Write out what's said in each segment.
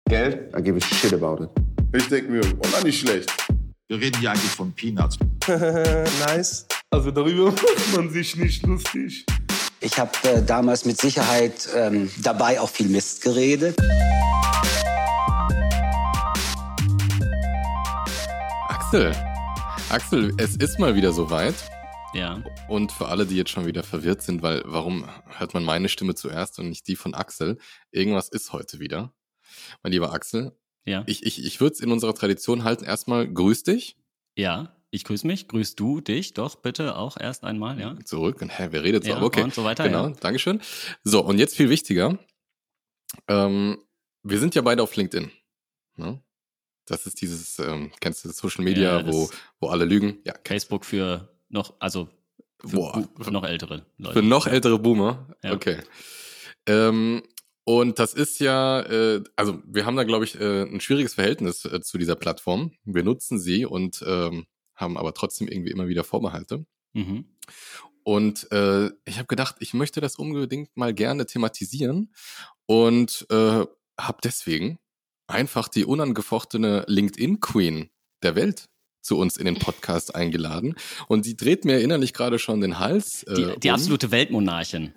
Geld, I give a shit about it. Ich denke mir, oh, na, nicht schlecht. Wir reden hier eigentlich von Peanuts. Nice. Also darüber macht man sich nicht lustig. Ich habe damals mit Sicherheit dabei auch viel Mist geredet. Axel, es ist mal wieder soweit. Ja. Und für alle, die jetzt schon wieder verwirrt sind, weil warum hört man meine Stimme zuerst und nicht die von Axel? Irgendwas ist heute wieder. Mein lieber Axel, Ja. ich würde es in unserer Tradition halten. Erstmal grüß dich. Ja, ich grüße mich. Grüßt du dich doch bitte auch erst einmal, ja? Zurück. Und wer redet so? Ja, Aber okay. und so weiter, Genau, ja. Dankeschön. So, und jetzt viel wichtiger. Wir sind ja beide auf LinkedIn. Ne? Das ist dieses, kennst du das Social Media, Ja, wo alle lügen? Ja, Facebook für noch, also für noch ältere Leute. für noch ältere Boomer? Ja. Okay. Und das ist ja, also wir haben da, glaube ich, ein schwieriges Verhältnis zu dieser Plattform. Wir nutzen sie und haben aber trotzdem irgendwie immer wieder Vorbehalte. Mhm. Und ich habe gedacht, ich möchte das unbedingt mal gerne thematisieren und habe deswegen einfach die unangefochtene LinkedIn-Queen der Welt zu uns in den Podcast eingeladen. Und die dreht mir innerlich gerade schon den Hals. Die absolute Weltmonarchin,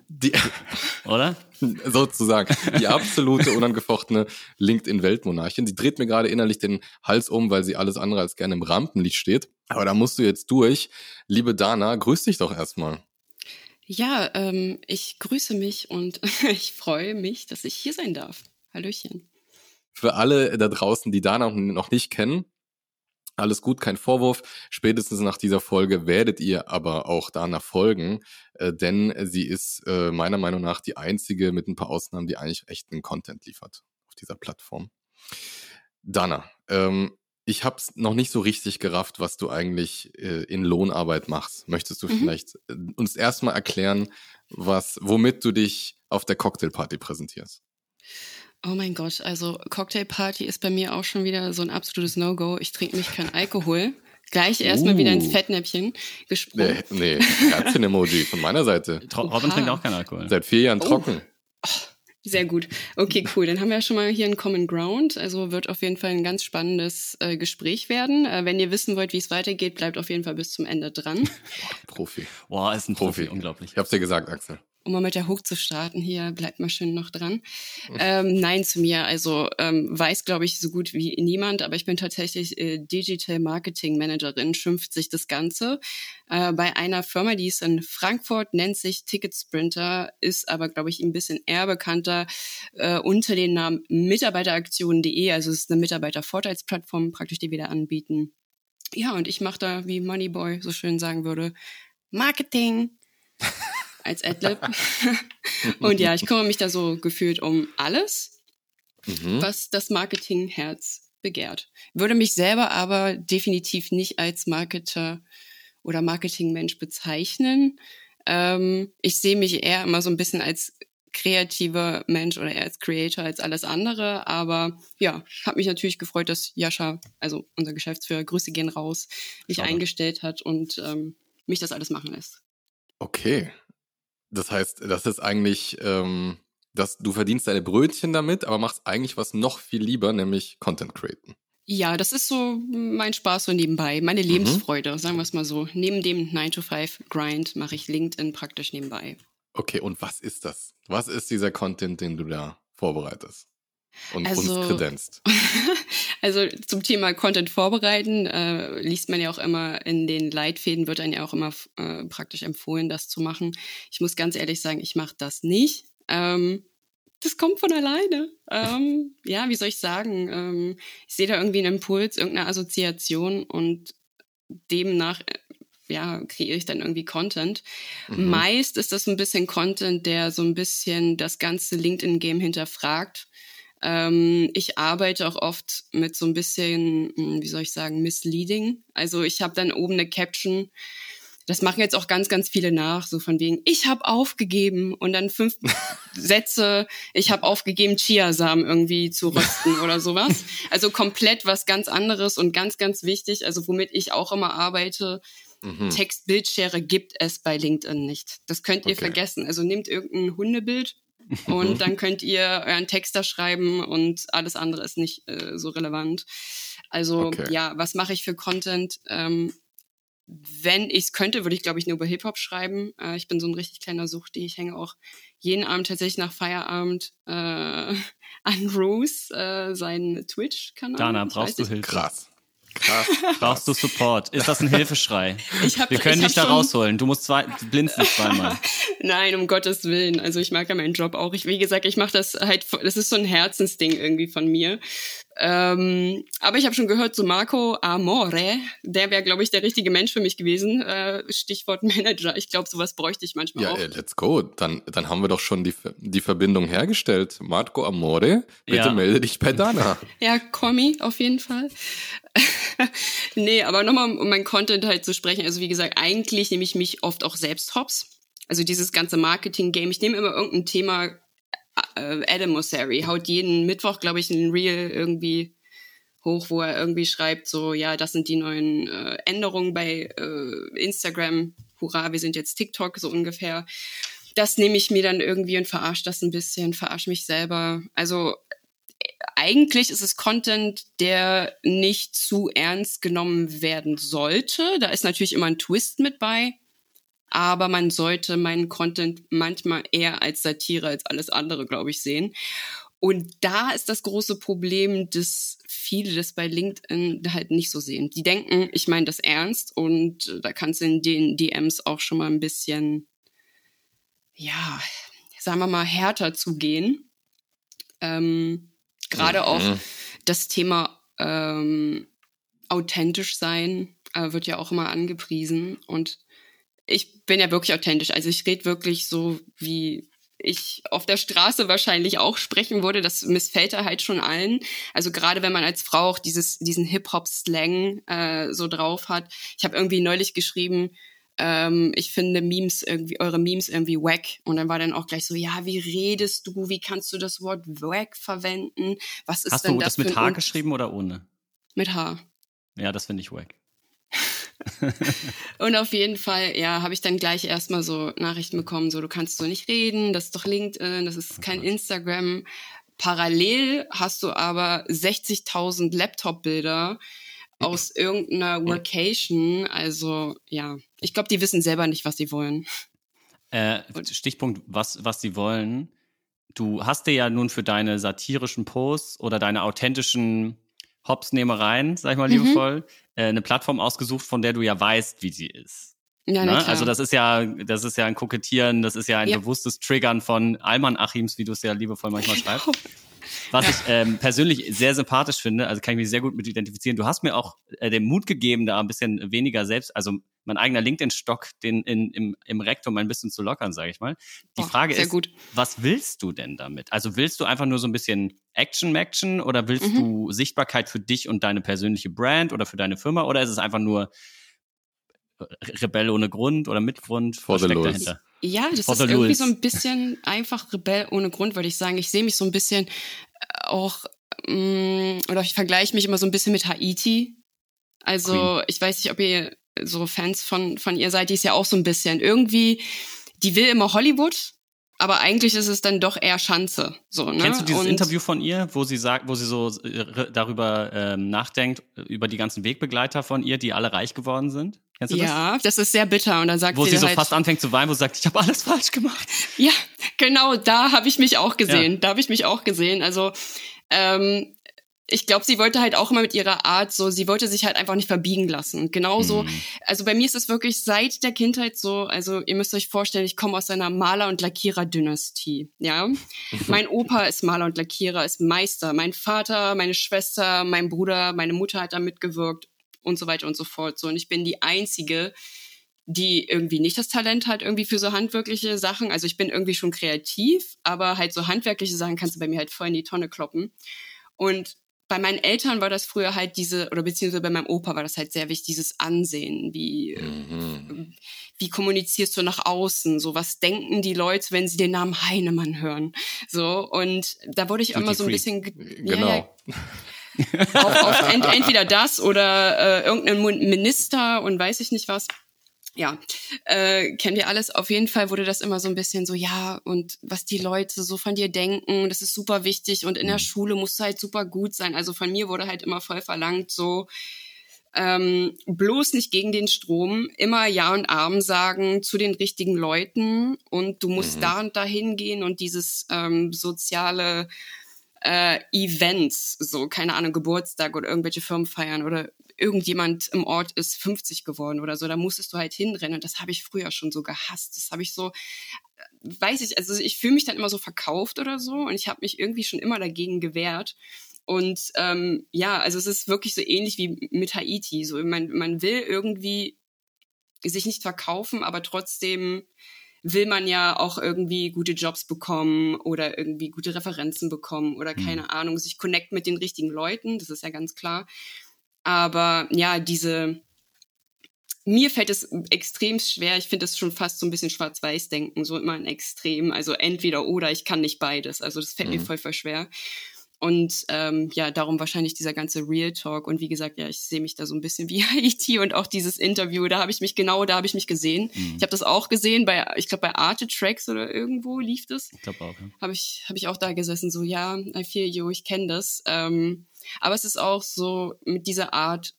oder? Sozusagen. Die absolute unangefochtene LinkedIn-Weltmonarchin. Die dreht mir gerade innerlich den Hals um, weil sie alles andere als gerne im Rampenlicht steht. Aber da musst du jetzt durch. Liebe Dana, grüß dich doch erstmal. Ja, ich grüße mich und ich freue mich, dass ich hier sein darf. Hallöchen. Für alle da draußen, die Dana noch nicht kennen, alles gut, kein Vorwurf. Spätestens nach dieser Folge werdet ihr aber auch Dana folgen, denn sie ist meiner Meinung nach die einzige mit ein paar Ausnahmen, die eigentlich echten Content liefert auf dieser Plattform. Dana, ich hab's noch nicht so richtig gerafft, was du eigentlich in Lohnarbeit machst. Möchtest du vielleicht uns erstmal erklären, womit du dich auf der Cocktailparty präsentierst? Oh mein Gott, also Cocktailparty ist bei mir auch schon wieder so ein absolutes No-Go. Ich trinke nicht keinen Alkohol. Gleich erstmal wieder ins Fettnäpfchen gesprungen. Nee, Herzchen-Emoji von meiner Seite. Robin trinkt auch keinen Alkohol. Seit 4 Jahren trocken. Sehr gut. Okay, cool. Dann haben wir ja schon mal hier einen Common Ground. Also wird auf jeden Fall ein ganz spannendes Gespräch werden. Wenn ihr wissen wollt, wie es weitergeht, bleibt auf jeden Fall bis zum Ende dran. Profi. Boah, ist ein Profi, unglaublich. Ich hab's dir gesagt, Axel. Um mal mit der Hook zu starten, hier bleibt mal schön noch dran. Nein zu mir, also weiß, glaube ich, so gut wie niemand, aber ich bin tatsächlich Digital Marketing Managerin, schimpft sich das Ganze. Bei einer Firma, die ist in Frankfurt, nennt sich Ticket Sprinter, ist aber, glaube ich, ein bisschen eher bekannter unter dem Namen Mitarbeiteraktionen.de, also es ist eine Mitarbeitervorteilsplattform, praktisch, die wir da anbieten. Ja, und ich mache da, wie Moneyboy so schön sagen würde, Marketing als Adlib. Und ja, ich kümmere mich da so gefühlt um alles, was das Marketingherz begehrt. Würde mich selber aber definitiv nicht als Marketer oder Marketingmensch bezeichnen. Ich sehe mich eher immer so ein bisschen als kreativer Mensch oder eher als Creator als alles andere. Aber ja, habe mich natürlich gefreut, dass Jascha, also unser Geschäftsführer, Grüße gehen raus, mich eingestellt hat und mich das alles machen lässt. Okay. Das heißt, das ist eigentlich, du verdienst deine Brötchen damit, aber machst eigentlich was noch viel lieber, nämlich Content createn. Ja, das ist so mein Spaß so nebenbei, meine Lebensfreude, sagen wir es mal so. Neben dem 9-to-5-Grind mache ich LinkedIn praktisch nebenbei. Okay, und was ist das? Was ist dieser Content, den du da vorbereitest und uns kredenzt? Also zum Thema Content vorbereiten, liest man ja auch immer in den Leitfäden, wird einem ja auch immer praktisch empfohlen, das zu machen. Ich muss ganz ehrlich sagen, ich mache das nicht. Das kommt von alleine. Ja, wie soll ich sagen? Ich sehe da irgendwie einen Impuls, irgendeine Assoziation und demnach kreiere ich dann irgendwie Content. Meist ist das ein bisschen Content, der so ein bisschen das ganze LinkedIn-Game hinterfragt. Ich arbeite auch oft mit so ein bisschen, wie soll ich sagen, misleading. Also ich habe dann oben eine Caption, das machen jetzt auch ganz, ganz viele nach, so von wegen, ich habe aufgegeben und dann 5 Sätze, ich habe aufgegeben, Chiasamen irgendwie zu rösten oder sowas. Also komplett was ganz anderes und ganz, ganz wichtig, also womit ich auch immer arbeite, Text-Bildschere gibt es bei LinkedIn nicht. Das könnt ihr vergessen. Also nehmt irgendein Hundebild, Und dann könnt ihr euren Text da schreiben und alles andere ist nicht so relevant. Also ja, was mache ich für Content? Wenn ich es könnte, würde ich, glaube ich, nur über Hip-Hop schreiben. Ich bin so ein richtig kleiner Suchti. Ich hänge auch jeden Abend tatsächlich nach Feierabend an Rose, seinen Twitch-Kanal. Dana, brauchst du Hilfe? Krass. Brauchst du Support? Ist das ein Hilfeschrei? Wir können dich da rausholen. Du blinzeln zweimal. Nein, um Gottes Willen. Also ich mag ja meinen Job auch. Wie gesagt, ich mache das halt, das ist so ein Herzensding irgendwie von mir. Aber ich habe schon gehört, so Marco Amore, der wäre, glaube ich, der richtige Mensch für mich gewesen. Stichwort Manager. Ich glaube, sowas bräuchte ich manchmal auch. Ja, let's go. Dann haben wir doch schon die Verbindung hergestellt. Marco Amore, bitte melde dich bei Dana. Ja, Kommi, auf jeden Fall. Nee, aber nochmal, um mein Content halt zu sprechen. Also wie gesagt, eigentlich nehme ich mich oft auch selbst hops. Also dieses ganze Marketing-Game. Ich nehme immer irgendein Thema. Adam Mosseri haut jeden Mittwoch, glaube ich, ein Reel irgendwie hoch, wo er irgendwie schreibt, so, ja, das sind die neuen Änderungen bei Instagram. Hurra, wir sind jetzt TikTok, so ungefähr. Das nehme ich mir dann irgendwie und verarsche das ein bisschen, verarsche mich selber. Also eigentlich ist es Content, der nicht zu ernst genommen werden sollte. Da ist natürlich immer ein Twist mit bei. Aber man sollte meinen Content manchmal eher als Satire als alles andere, glaube ich, sehen. Und da ist das große Problem, dass viele das bei LinkedIn halt nicht so sehen. Die denken, ich meine das ernst und da kannst du in den DMs auch schon mal ein bisschen, ja, sagen wir mal, härter zugehen. Gerade auch das Thema authentisch sein wird ja auch immer angepriesen und ich bin ja wirklich authentisch. Also ich rede wirklich so, wie ich auf der Straße wahrscheinlich auch sprechen würde. Das missfällt da halt schon allen. Also gerade wenn man als Frau auch diesen Hip-Hop-Slang so drauf hat. Ich habe irgendwie neulich geschrieben, ich finde eure Memes irgendwie wack. Und dann war dann auch gleich so, ja, wie redest du? Wie kannst du das Wort wack verwenden? Was ist Hast denn du das mit H geschrieben oder ohne? Mit H. Ja, das finde ich wack. Und auf jeden Fall, ja, habe ich dann gleich erstmal so Nachrichten bekommen, so, du kannst so nicht reden, das ist doch LinkedIn, das ist kein Instagram. Parallel hast du aber 60.000 Laptop-Bilder aus irgendeiner Workation. Also, ja, ich glaube, die wissen selber nicht, was sie wollen. Stichpunkt, was sie wollen. Du hast dir ja nun für deine satirischen Posts oder deine authentischen Hopsnehmereien, sag ich mal liebevoll, eine Plattform ausgesucht, von der du ja weißt, wie sie ist. Ja, ne? Also das ist ja ein Kokettieren, das ist ja ein bewusstes Triggern von Alman Achims, wie du es ja liebevoll manchmal schreibst. Was ich persönlich sehr sympathisch finde, also kann ich mich sehr gut mit identifizieren. Du hast mir auch den Mut gegeben, da ein bisschen weniger selbst, also mein eigener LinkedIn-Stock im Rektum ein bisschen zu lockern, sage ich mal. Die Frage ist, was willst du denn damit? Also willst du einfach nur so ein bisschen Action oder willst du Sichtbarkeit für dich und deine persönliche Brand oder für deine Firma oder ist es einfach nur Rebell ohne Grund oder mit Grund? Was steckt dahinter? Ja, das ist irgendwie so ein bisschen einfach Rebell ohne Grund, würde ich sagen. Ich sehe mich so ein bisschen auch, oder ich vergleiche mich immer so ein bisschen mit Haiti. Also Queen. Ich weiß nicht, ob ihr so Fans von ihr seid, die ist ja auch so ein bisschen irgendwie, die will immer Hollywood, aber eigentlich ist es dann doch eher Schanze. So, ne? Kennst du dieses Interview von ihr, wo sie so darüber nachdenkt, über die ganzen Wegbegleiter von ihr, die alle reich geworden sind? Kennst du das? Ja, das ist sehr bitter. Und dann sagt wo sie so halt, fast anfängt zu weinen, wo sie sagt, ich habe alles falsch gemacht. Ja, genau, da habe ich mich auch gesehen. Ja. Da habe ich mich auch gesehen. Also ich glaube, sie wollte halt auch immer mit ihrer Art so, sie wollte sich halt einfach nicht verbiegen lassen. Genauso, also bei mir ist es wirklich seit der Kindheit so, also ihr müsst euch vorstellen, ich komme aus einer Maler- und Lackierer-Dynastie, ja. Mein Opa ist Maler und Lackierer, ist Meister. Mein Vater, meine Schwester, mein Bruder, meine Mutter hat da mitgewirkt und so weiter und so fort. So, und ich bin die Einzige, die irgendwie nicht das Talent hat irgendwie für so handwerkliche Sachen. Also ich bin irgendwie schon kreativ, aber halt so handwerkliche Sachen kannst du bei mir halt voll in die Tonne kloppen. Und bei meinen Eltern war das früher halt beziehungsweise bei meinem Opa war das halt sehr wichtig, dieses Ansehen, wie kommunizierst du nach außen, so was denken die Leute, wenn sie den Namen Heinemann hören, so, und da wurde ich immer so ein bisschen, genau. Auf entweder das oder irgendein Minister und weiß ich nicht was. Ja, kennen wir alles. Auf jeden Fall wurde das immer so ein bisschen so, ja, und was die Leute so von dir denken, das ist super wichtig und in der Schule musst du halt super gut sein. Also von mir wurde halt immer voll verlangt, so bloß nicht gegen den Strom, immer Ja und Amen sagen zu den richtigen Leuten und du musst da und da hingehen und dieses soziale Events, so, keine Ahnung, Geburtstag oder irgendwelche Firmenfeiern oder irgendjemand im Ort ist 50 geworden oder so, da musstest du halt hinrennen und das habe ich früher schon so gehasst. Das habe ich so, weiß ich, also ich fühle mich dann immer so verkauft oder so und ich habe mich irgendwie schon immer dagegen gewehrt. Und ja, also es ist wirklich so ähnlich wie mit Haiti. So, man will irgendwie sich nicht verkaufen, aber trotzdem will man ja auch irgendwie gute Jobs bekommen oder irgendwie gute Referenzen bekommen oder keine Ahnung, sich connecten mit den richtigen Leuten, das ist ja ganz klar. Aber ja, mir fällt es extrem schwer, ich finde das schon fast so ein bisschen Schwarz-Weiß-Denken, so immer ein Extrem, also entweder oder, ich kann nicht beides, also das fällt mir voll schwer. Und ja, darum wahrscheinlich dieser ganze Real Talk. Und wie gesagt, ja, ich sehe mich da so ein bisschen wie Haiti und auch dieses Interview, da habe ich mich gesehen. Ich habe das auch gesehen, ich glaube bei Arte Tracks oder irgendwo lief das. Ich glaube auch, ja. Hab ich auch da gesessen, so ja, I feel you, ich kenne das. Aber es ist auch so mit dieser Art,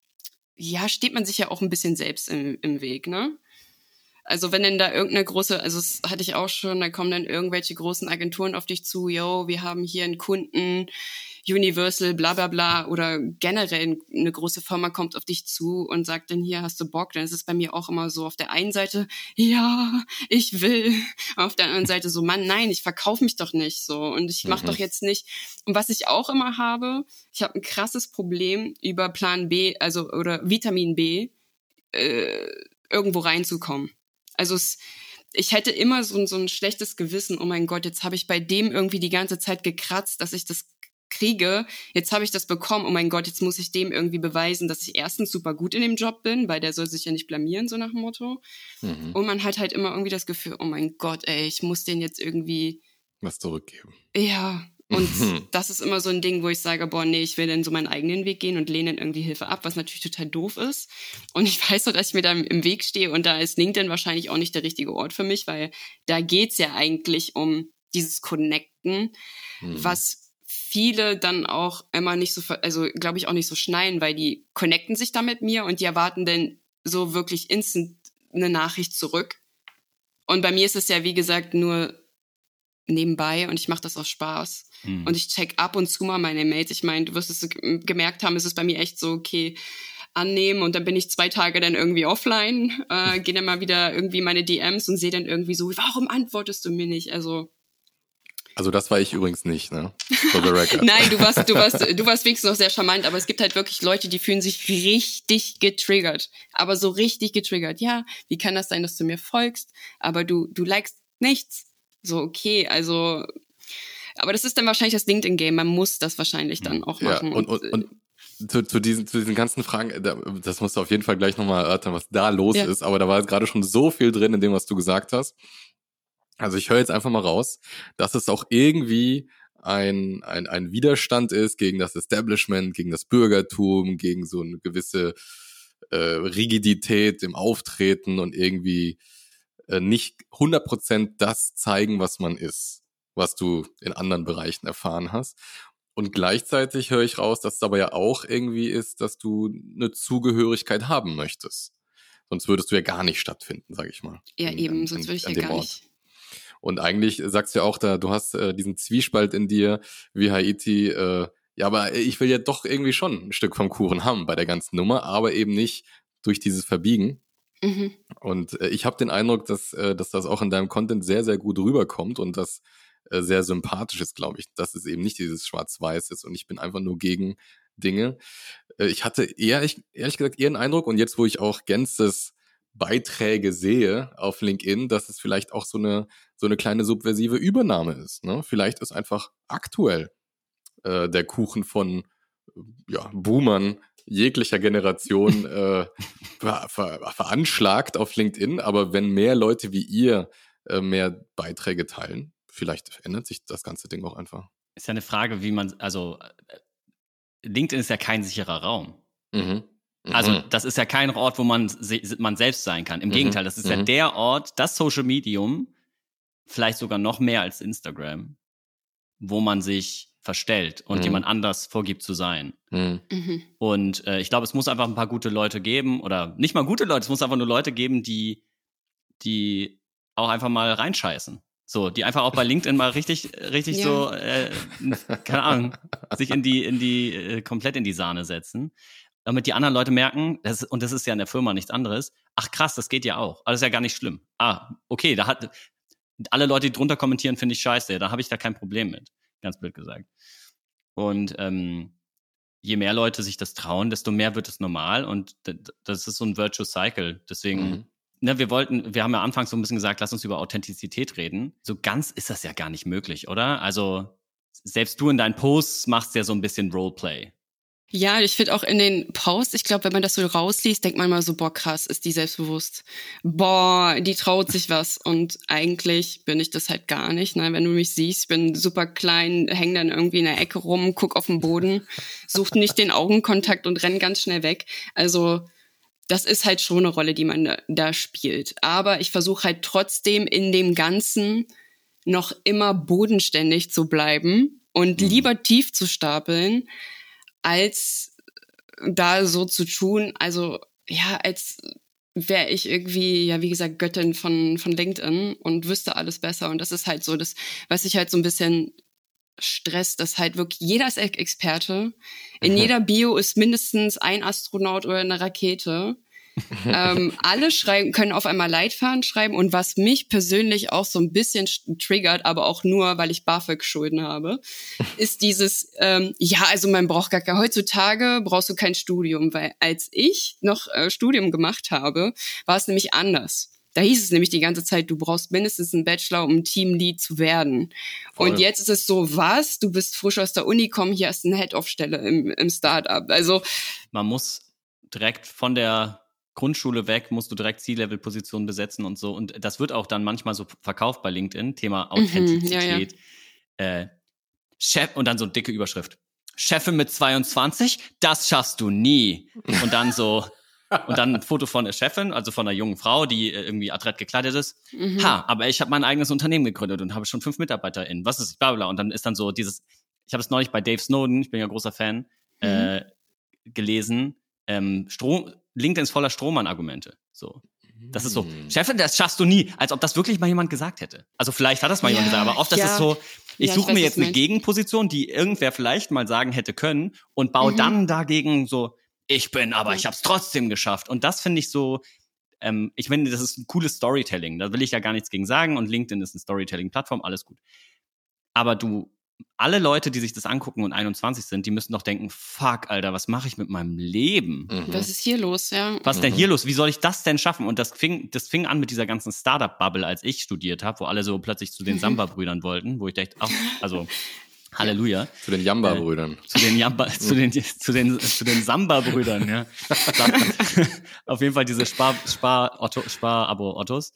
ja, steht man sich ja auch ein bisschen selbst im Weg, ne? Also wenn denn da irgendeine große, also das hatte ich auch schon, da kommen dann irgendwelche großen Agenturen auf dich zu, yo, wir haben hier einen Kunden, Universal, bla bla bla, oder generell eine große Firma kommt auf dich zu und sagt dann, hier, hast du Bock? Dann ist es bei mir auch immer so auf der einen Seite, ja, ich will, auf der anderen Seite so, Mann, nein, ich verkaufe mich doch nicht so und ich mache doch jetzt nicht. Und was ich auch immer habe, ich habe ein krasses Problem über Plan B, also oder Vitamin B, irgendwo reinzukommen. Also ich hätte immer so ein schlechtes Gewissen, oh mein Gott, jetzt habe ich bei dem irgendwie die ganze Zeit gekratzt, dass ich das kriege, jetzt habe ich das bekommen, oh mein Gott, jetzt muss ich dem irgendwie beweisen, dass ich erstens super gut in dem Job bin, weil der soll sich ja nicht blamieren, so nach dem Motto. Und man hat halt immer irgendwie das Gefühl, oh mein Gott, ey, ich muss den jetzt irgendwie was zurückgeben. Ja, und das ist immer so ein Ding, wo ich sage, boah, nee, ich will dann so meinen eigenen Weg gehen und lehne dann irgendwie Hilfe ab, was natürlich total doof ist. Und ich weiß so, dass ich mir da im Weg stehe und da ist LinkedIn wahrscheinlich auch nicht der richtige Ort für mich, weil da geht's ja eigentlich um dieses Connecten, was viele dann auch immer nicht so, also glaube ich auch nicht so schneiden, weil die connecten sich da mit mir und die erwarten dann so wirklich instant eine Nachricht zurück. Und bei mir ist es ja, wie gesagt, nur nebenbei und ich mache das aus Spaß. Und ich check ab und zu mal meine Mails. Ich meine, du wirst es gemerkt haben, es ist bei mir echt so, okay, annehmen und dann bin ich 2 Tage dann irgendwie offline, gehe dann mal wieder irgendwie meine DMs und sehe dann irgendwie so, warum antwortest du mir nicht? Also das war ich übrigens nicht, ne? For the record. Nein, du warst wenigstens noch sehr charmant, aber es gibt halt wirklich Leute, die fühlen sich richtig getriggert. Aber so richtig getriggert. Ja, wie kann das sein, dass du mir folgst, aber du likest nichts? So, okay, also, aber das ist dann wahrscheinlich das LinkedIn-Game. Man muss das wahrscheinlich dann auch machen. Ja, und zu diesen ganzen Fragen, das musst du auf jeden Fall gleich nochmal erörtern, was da los ist. Aber da war jetzt gerade schon so viel drin in dem, was du gesagt hast. Also ich höre jetzt einfach mal raus, dass es auch irgendwie ein Widerstand ist gegen das Establishment, gegen das Bürgertum, gegen so eine gewisse Rigidität im Auftreten und irgendwie nicht 100% das zeigen, was man ist, was du in anderen Bereichen erfahren hast. Und gleichzeitig höre ich raus, dass es aber ja auch irgendwie ist, dass du eine Zugehörigkeit haben möchtest. Sonst würdest du ja gar nicht stattfinden, sage ich mal. Ja, eben, sonst würde ich ja gar nicht. Und eigentlich sagst du ja auch, du hast diesen Zwiespalt in dir, wie Haiti, ja, aber ich will ja doch irgendwie schon ein Stück vom Kuchen haben bei der ganzen Nummer, aber eben nicht durch dieses Verbiegen. Und ich habe den Eindruck, dass das auch in deinem Content sehr, sehr gut rüberkommt und das sehr sympathisch ist, glaube ich, dass es eben nicht dieses Schwarz-Weiß ist und ich bin einfach nur gegen Dinge. Ich hatte ehrlich gesagt eher einen Eindruck und jetzt, wo ich auch Gänzes Beiträge sehe auf LinkedIn, dass es vielleicht auch so eine kleine subversive Übernahme ist. Ne? Vielleicht ist einfach aktuell der Kuchen von Boomern jeglicher Generation veranschlagt auf LinkedIn, aber wenn mehr Leute wie ihr mehr Beiträge teilen, vielleicht ändert sich das ganze Ding auch einfach. Ist ja eine Frage, wie man, also LinkedIn ist ja kein sicherer Raum. Also das ist ja kein Ort, wo man selbst sein kann. Im Gegenteil, das ist ja der Ort, das Social Medium, vielleicht sogar noch mehr als Instagram, wo man sich verstellt und jemand anders vorgibt zu sein. Und ich glaube, es muss einfach ein paar gute Leute geben, oder nicht mal gute Leute, es muss einfach nur Leute geben, die auch einfach mal reinscheißen. So, die einfach auch bei LinkedIn mal richtig so, keine Ahnung, sich komplett in die Sahne setzen. Damit die anderen Leute merken, das ist ja in der Firma nichts anderes. Ach krass, das geht ja auch. Aber das ist ja gar nicht schlimm. Okay, alle Leute, die drunter kommentieren, finde ich scheiße. Da habe ich da kein Problem mit. Ganz blöd gesagt. Und je mehr Leute sich das trauen, desto mehr wird es normal. Und das ist so ein Virtuous Cycle. Deswegen, wir haben ja anfangs so ein bisschen gesagt, lass uns über Authentizität reden. So ganz ist das ja gar nicht möglich, oder? Also selbst du in deinen Posts machst ja so ein bisschen Roleplay. Ja, ich finde auch in den Posts, ich glaube, wenn man das so rausliest, denkt man mal so, boah, krass, ist die selbstbewusst. Boah, die traut sich was. Und eigentlich bin ich das halt gar nicht. Ne? Wenn du mich siehst, ich bin super klein, häng dann irgendwie in der Ecke rum, guck auf den Boden, such nicht den Augenkontakt und renn ganz schnell weg. Also das ist halt schon eine Rolle, die man da spielt. Aber ich versuche halt trotzdem in dem Ganzen noch immer bodenständig zu bleiben und lieber tief zu stapeln, als da so zu tun, also ja, als wäre ich irgendwie, ja, wie gesagt, Göttin von LinkedIn und wüsste alles besser. Und das ist halt so das, was ich halt so ein bisschen stresst, dass halt wirklich jeder ist Experte. In jeder Bio ist mindestens ein Astronaut oder eine Rakete. Alle können auf einmal Leitfaden schreiben, und was mich persönlich auch so ein bisschen triggert, aber auch nur, weil ich BAföG-Schulden habe, ist dieses, also man braucht heutzutage brauchst du kein Studium, weil als ich noch Studium gemacht habe, war es nämlich anders. Da hieß es nämlich die ganze Zeit, du brauchst mindestens einen Bachelor, um Teamlead zu werden. Voll. Und jetzt ist es so, was? Du bist frisch aus der Uni, komm, hier hast du eine Head-Off-Stelle im Startup. Also man muss direkt von der Grundschule weg, musst du direkt C-Level-Positionen besetzen und so. Und das wird auch dann manchmal so verkauft bei LinkedIn, Thema Authentizität. Chef, und dann so eine dicke Überschrift. Chefin mit 22, das schaffst du nie. Und dann so, und dann ein Foto von der Chefin, also von einer jungen Frau, die irgendwie adrett gekleidet ist. Aber ich habe mein eigenes Unternehmen gegründet und habe schon 5 MitarbeiterInnen. Was ist bla bla. Und dann ist dann so dieses, ich habe es neulich bei Dave Snowden, ich bin ja großer Fan, gelesen, LinkedIn ist voller Strohmann-Argumente. So. Das ist so, Chefin, das schaffst du nie, als ob das wirklich mal jemand gesagt hätte. Also vielleicht hat das mal jemand gesagt, aber oft ist es so, ich suche mir jetzt eine Gegenposition, die irgendwer vielleicht mal sagen hätte können, und baue dann dagegen so, ich hab's trotzdem geschafft. Und das finde ich so, ich finde, das ist ein cooles Storytelling. Da will ich ja gar nichts gegen sagen, und LinkedIn ist eine Storytelling-Plattform, alles gut. Aber alle Leute, die sich das angucken und 21 sind, die müssen doch denken, fuck, Alter, was mache ich mit meinem Leben? Was ist hier los, ja? Was ist denn hier los? Wie soll ich das denn schaffen? Und das fing an mit dieser ganzen Startup-Bubble, als ich studiert habe, wo alle so plötzlich zu den Samba-Brüdern wollten, wo ich dachte, Halleluja. Zu den Jamba-Brüdern. Zu den Samba-Brüdern, ja. Auf jeden Fall diese Spar-Abo-Ottos.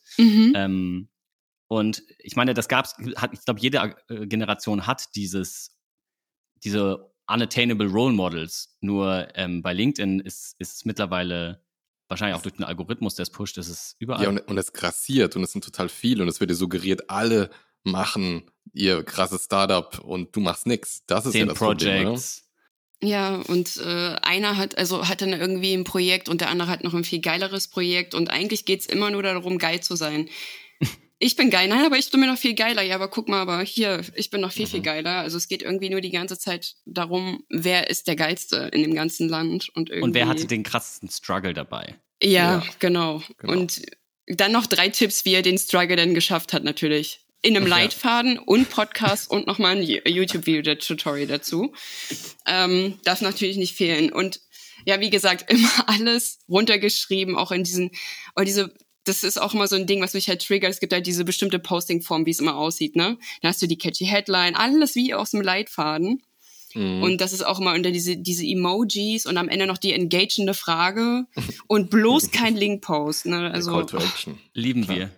Und ich meine, ich glaube, jede Generation hat diese unattainable Role Models. Nur bei LinkedIn ist es mittlerweile, wahrscheinlich auch durch den Algorithmus, der es pusht, ist es überall. Ja, und es grassiert, und es sind total viele, und es wird dir suggeriert, alle machen ihr krasses Startup und du machst nix. Das ist ja das Problem, oder? Ja, und einer hat dann irgendwie ein Projekt und der andere hat noch ein viel geileres Projekt, und eigentlich geht's immer nur darum, geil zu sein. Ich bin geil, nein, aber ich bin mir noch viel geiler. Ja, aber guck mal, aber hier, ich bin noch viel, viel geiler. Also es geht irgendwie nur die ganze Zeit darum, wer ist der Geilste in dem ganzen Land. Und wer hatte den krassesten Struggle dabei? Ja, genau. Und dann noch 3 Tipps, wie er den Struggle denn geschafft hat, natürlich. In einem Leitfaden und Podcast und nochmal ein YouTube-Video, der Tutorial dazu. Darf natürlich nicht fehlen. Und ja, wie gesagt, immer alles runtergeschrieben, auch in das ist auch immer so ein Ding, was mich halt triggert. Es gibt halt diese bestimmte Posting-Form, wie es immer aussieht, ne? Dann hast du die catchy Headline, alles wie aus dem Leitfaden. Und das ist auch immer unter diese Emojis und am Ende noch die engagende Frage und bloß kein Link-Post, ne? Also, Call to Action. Lieben wir.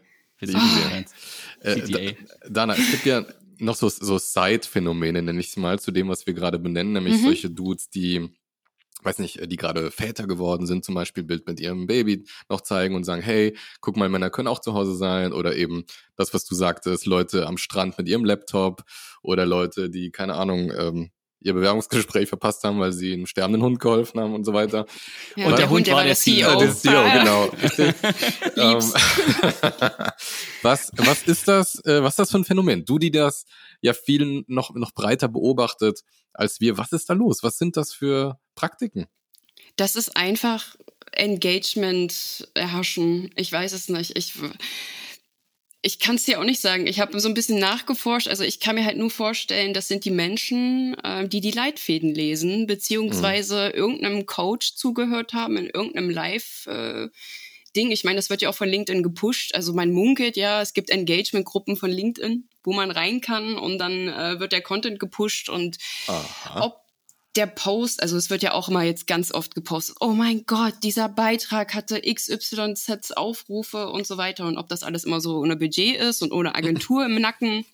Dana, es gibt ja noch so Side-Phänomene, nenne ich es mal, zu dem, was wir gerade benennen, nämlich solche Dudes, die weiß nicht, die gerade Väter geworden sind, zum Beispiel Bild mit ihrem Baby noch zeigen und sagen, hey, guck mal, Männer können auch zu Hause sein, oder eben das, was du sagtest, Leute am Strand mit ihrem Laptop oder Leute, die, keine Ahnung, ihr Bewerbungsgespräch verpasst haben, weil sie einem sterbenden Hund geholfen haben und so weiter. Ja, und der Hund war der CEO. Der CEO, genau. Was ist das für ein Phänomen? Du, die das ja viel noch breiter beobachtet als wir, was ist da los? Was sind das für Praktiken? Das ist einfach Engagement erhaschen. Ich weiß es nicht. Ich kann es dir auch nicht sagen. Ich habe so ein bisschen nachgeforscht. Also ich kann mir halt nur vorstellen, das sind die Menschen, die Leitfäden lesen, beziehungsweise irgendeinem Coach zugehört haben in irgendeinem Live-Ding. Ich meine, das wird ja auch von LinkedIn gepusht. Also man munkelt ja, es gibt Engagement-Gruppen von LinkedIn, wo man rein kann und dann wird der Content gepusht und ob der Post, also es wird ja auch immer jetzt ganz oft gepostet, oh mein Gott, dieser Beitrag hatte XYZ Aufrufe und so weiter und ob das alles immer so ohne Budget ist und ohne Agentur im Nacken.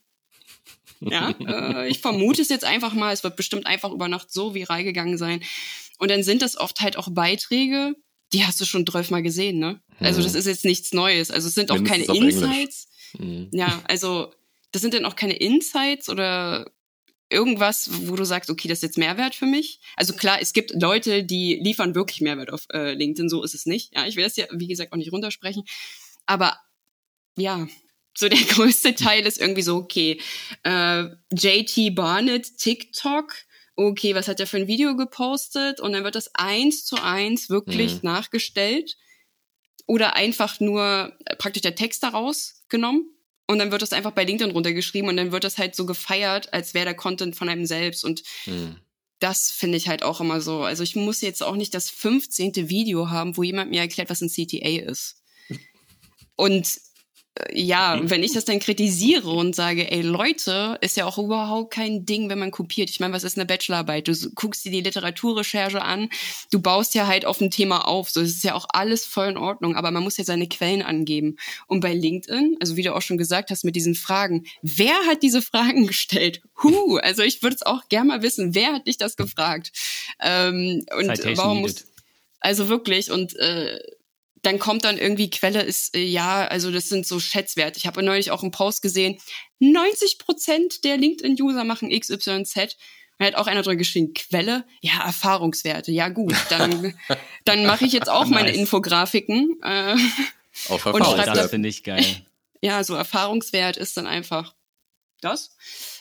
Ja, ich vermute es jetzt einfach mal, es wird bestimmt einfach über Nacht so viral gegangen sein. Und dann sind das oft halt auch Beiträge, die hast du schon 12 Mal gesehen, ne? Also das ist jetzt nichts Neues, also es sind auch keine Insights. Ja, also das sind dann auch keine Insights oder irgendwas, wo du sagst, okay, das ist jetzt Mehrwert für mich. Also klar, es gibt Leute, die liefern wirklich Mehrwert auf LinkedIn, so ist es nicht. Ja, ich will das ja, wie gesagt, auch nicht runtersprechen. Aber ja, so der größte Teil ist irgendwie so, okay, JT Barnett, TikTok, okay, was hat er für ein Video gepostet? Und dann wird das 1:1 wirklich nachgestellt oder einfach nur praktisch der Text daraus genommen. Und dann wird das einfach bei LinkedIn runtergeschrieben und dann wird das halt so gefeiert, als wäre der Content von einem selbst. Und das finde ich halt auch immer so. Also ich muss jetzt auch nicht das 15. Video haben, wo jemand mir erklärt, was ein CTA ist. Und ja, wenn ich das dann kritisiere und sage, ey Leute, ist ja auch überhaupt kein Ding, wenn man kopiert. Ich meine, was ist eine Bachelorarbeit? Du guckst dir die Literaturrecherche an, du baust ja halt auf ein Thema auf. So, das ist ja auch alles voll in Ordnung, aber man muss ja seine Quellen angeben. Und bei LinkedIn, also wie du auch schon gesagt hast mit diesen Fragen, wer hat diese Fragen gestellt? Also ich würde es auch gerne mal wissen, wer hat dich das gefragt? Und warum muss... Also wirklich, und dann kommt dann irgendwie Quelle ist, also das sind so Schätzwerte. Ich habe neulich auch einen Post gesehen, 90% der LinkedIn-User machen XYZ. Und hat auch einer drüber geschrieben, Quelle, ja, Erfahrungswerte. Ja gut, dann mache ich jetzt auch meine Infografiken. Auf und das finde ich geil. Ja, so Erfahrungswert ist dann einfach das.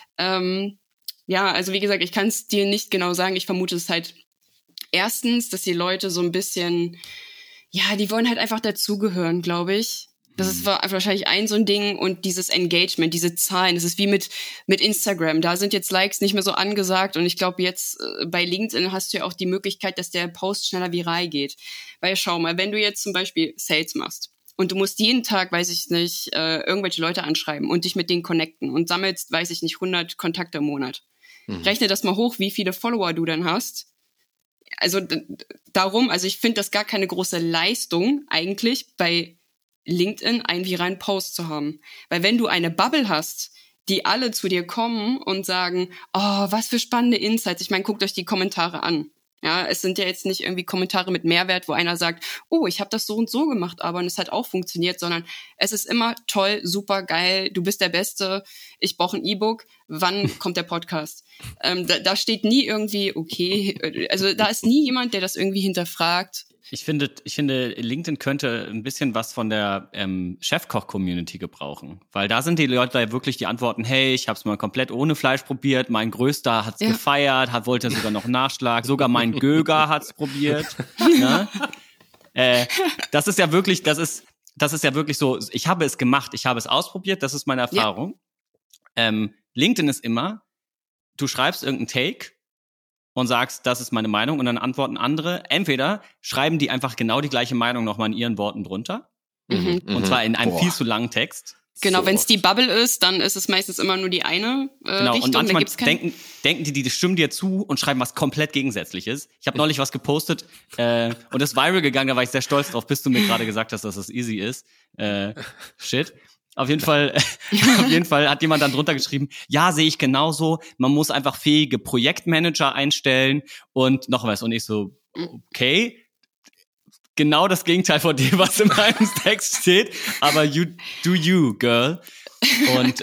Ja, also wie gesagt, ich kann es dir nicht genau sagen. Ich vermute es halt erstens, dass die Leute so ein bisschen... Ja, die wollen halt einfach dazugehören, glaube ich. Das ist wahrscheinlich so ein Ding und dieses Engagement, diese Zahlen, das ist wie mit Instagram. Da sind jetzt Likes nicht mehr so angesagt und ich glaube jetzt bei LinkedIn hast du ja auch die Möglichkeit, dass der Post schneller viral geht. Weil schau mal, wenn du jetzt zum Beispiel Sales machst und du musst jeden Tag, weiß ich nicht, irgendwelche Leute anschreiben und dich mit denen connecten und sammelst, weiß ich nicht, 100 Kontakte im Monat. Rechne das mal hoch, wie viele Follower du dann hast. Also darum, also ich finde das gar keine große Leistung eigentlich bei LinkedIn einen viralen Post zu haben. Weil wenn du eine Bubble hast, die alle zu dir kommen und sagen, oh, was für spannende Insights. Ich meine, guckt euch die Kommentare an. Ja, es sind ja jetzt nicht irgendwie Kommentare mit Mehrwert, wo einer sagt, oh, ich habe das so und so gemacht, aber es hat auch funktioniert, sondern es ist immer toll, super geil, du bist der Beste, ich brauche ein E-Book, wann kommt der Podcast? Da steht nie irgendwie, okay, also da ist nie jemand, der das irgendwie hinterfragt. Ich finde, LinkedIn könnte ein bisschen was von der Chefkoch-Community gebrauchen. Weil da sind die Leute da wirklich die Antworten, hey, ich habe es mal komplett ohne Fleisch probiert, mein Größter hat's gefeiert, wollte sogar noch Nachschlag, sogar mein Göger hat's probiert. Ne? Das ist ja wirklich so, ich habe es gemacht, ich habe es ausprobiert, das ist meine Erfahrung. Ja. LinkedIn ist immer, du schreibst irgendeinen Take und sagst, das ist meine Meinung und dann antworten andere. Entweder schreiben die einfach genau die gleiche Meinung nochmal in ihren Worten drunter. Und zwar in einem viel zu langen Text. Genau, wenn es die Bubble ist, dann ist es meistens immer nur die eine Richtung. Und manchmal denken die stimmen dir zu und schreiben was komplett Gegensätzliches. Ich habe neulich was gepostet und ist viral gegangen, da war ich sehr stolz drauf, bis du mir gerade gesagt hast, dass das easy ist. Shit. Auf jeden Fall hat jemand dann drunter geschrieben, ja, sehe ich genauso, man muss einfach fähige Projektmanager einstellen und noch was. Und ich so, okay, genau das Gegenteil von dem, was in meinem Text steht, aber you do you, girl. Und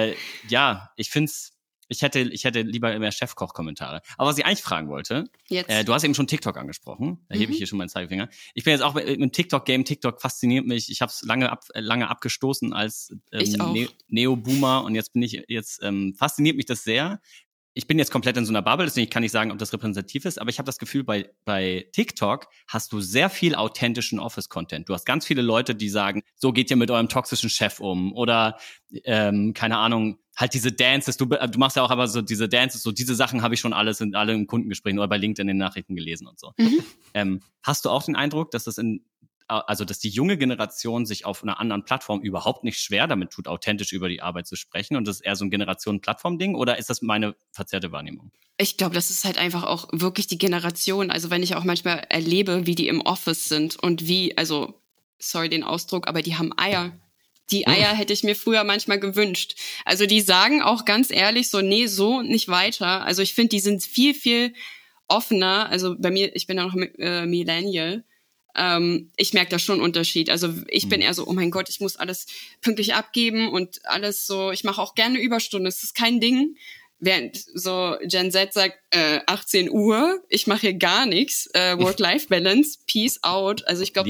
ich hätte lieber mehr Chefkoch-Kommentare. Aber was ich eigentlich fragen wollte, du hast eben schon TikTok angesprochen. Da hebe ich hier schon meinen Zeigefinger. Ich bin jetzt auch im TikTok-Game. TikTok fasziniert mich. Ich habe es lange abgestoßen als Neo-Boomer und jetzt fasziniert mich das sehr. Ich bin jetzt komplett in so einer Bubble, deswegen kann ich sagen, ob das repräsentativ ist, aber ich habe das Gefühl, bei TikTok hast du sehr viel authentischen Office-Content. Du hast ganz viele Leute, die sagen, so geht ihr mit eurem toxischen Chef um oder keine Ahnung, halt diese Dances, du machst ja auch aber so diese Dances, so diese Sachen habe ich schon alle im Kundengesprächen oder bei LinkedIn in den Nachrichten gelesen und so. Hast du auch den Eindruck, dass dass die junge Generation sich auf einer anderen Plattform überhaupt nicht schwer damit tut, authentisch über die Arbeit zu sprechen und das ist eher so ein Generationen-Plattform-Ding oder ist das meine verzerrte Wahrnehmung? Ich glaube, das ist halt einfach auch wirklich die Generation. Also wenn ich auch manchmal erlebe, wie die im Office sind und sorry den Ausdruck, aber die haben Eier. Die Eier hätte ich mir früher manchmal gewünscht. Also die sagen auch ganz ehrlich so, nee, so nicht weiter. Also ich finde, die sind viel, viel offener. Also bei mir, ich bin ja noch Millennial. Ich merke da schon einen Unterschied. Also ich bin eher so, oh mein Gott, ich muss alles pünktlich abgeben und alles so, ich mache auch gerne Überstunden, das ist kein Ding. Während so Gen Z sagt, 18 Uhr, ich mache hier gar nichts, Work-Life-Balance, Peace out. Also ich glaube,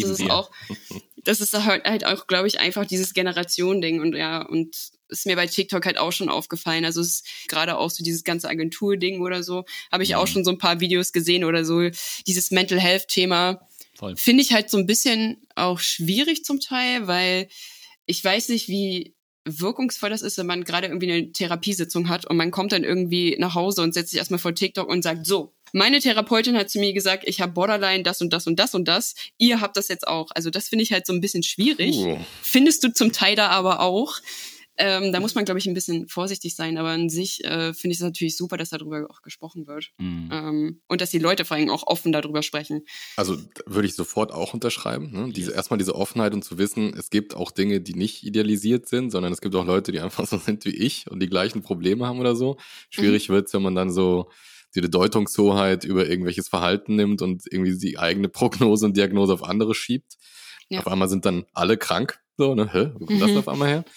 das ist halt auch, glaube ich, einfach dieses Generation-Ding und ist mir bei TikTok halt auch schon aufgefallen. Also es ist gerade auch so dieses ganze Agentur-Ding oder so, habe ich auch schon so ein paar Videos gesehen oder so, dieses Mental Health-Thema. Finde ich halt so ein bisschen auch schwierig zum Teil, weil ich weiß nicht, wie wirkungsvoll das ist, wenn man gerade irgendwie eine Therapiesitzung hat und man kommt dann irgendwie nach Hause und setzt sich erstmal vor TikTok und sagt, so, meine Therapeutin hat zu mir gesagt, ich habe Borderline, das und das und das und das. Ihr habt das jetzt auch. Also das finde ich halt so ein bisschen schwierig. Findest du zum Teil da aber auch. Da muss man, glaube ich, ein bisschen vorsichtig sein, aber an sich finde ich es natürlich super, dass darüber auch gesprochen wird. Und dass die Leute vor allem auch offen darüber sprechen. Also würde ich sofort auch unterschreiben. Ne? Erstmal diese Offenheit und zu wissen, es gibt auch Dinge, die nicht idealisiert sind, sondern es gibt auch Leute, die einfach so sind wie ich und die gleichen Probleme haben oder so. Schwierig wird's, wenn man dann so diese Deutungshoheit über irgendwelches Verhalten nimmt und irgendwie die eigene Prognose und Diagnose auf andere schiebt. Ja. Auf einmal sind dann alle krank. So, ne? Wo kommt das auf einmal her?